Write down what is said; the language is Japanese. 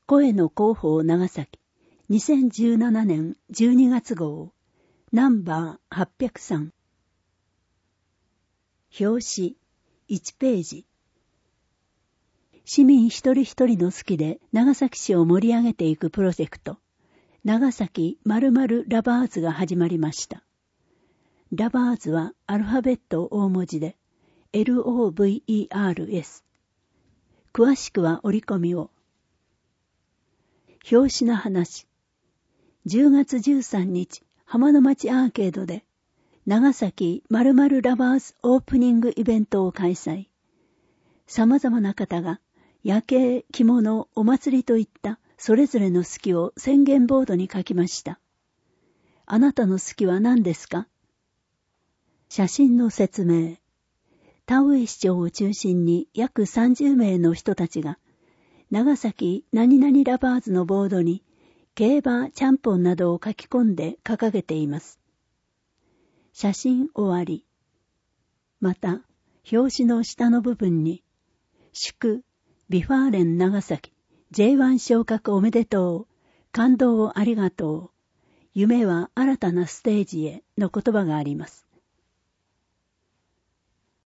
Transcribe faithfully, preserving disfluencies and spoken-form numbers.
声の広報長崎にせんじゅうななねんじゅうにがつ号ナンバーはっぴゃくさん。表紙いちページ。市民一人一人の好きで長崎市を盛り上げていくプロジェクト長崎〇〇ラバーズが始まりました。ラバーズはアルファベット大文字で エルオーブイイーアールエス。詳しくは折り込みを。表紙の話。じゅうがつじゅうさんにち、浜の町アーケードで、長崎〇〇ラバーズオープニングイベントを開催。様々な方が、夜景、着物、お祭りといったそれぞれの好きを宣言ボードに書きました。あなたの好きは何ですか？写真の説明。田上市長を中心に約さんじゅうめいの人たちが、長崎何々ラバーズのボードに競馬、ちゃんぽんなどを書き込んで掲げています。写真終わり。また、表紙の下の部分に、祝、ビファーレン長崎、ジェイワン 昇格おめでとう、感動をありがとう、夢は新たなステージへの言葉があります。